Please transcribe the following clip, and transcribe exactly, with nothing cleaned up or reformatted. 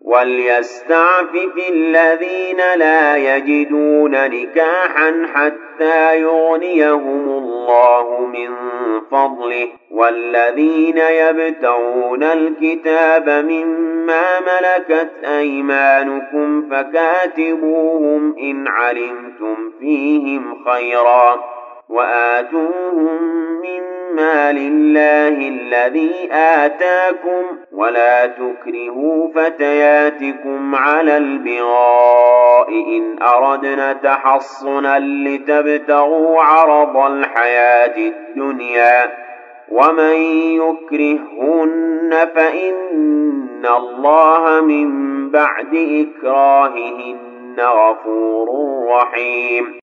وليستعفف الذين لا يجدون نكاحا حتى يغنيهم الله من فضله والذين يبتغون الكتاب مما ملكت أيمانكم فكاتبوهم إن علمتم فيهم خيرا وآتوهم مما لله الذي آتاكم ولا تكرهوا فتياتكم على البغاء إن أردنا تحصنا لتبتغوا عرض الحياة الدنيا ومن يكرهن فإن الله من بعد إكراههن غفور رحيم.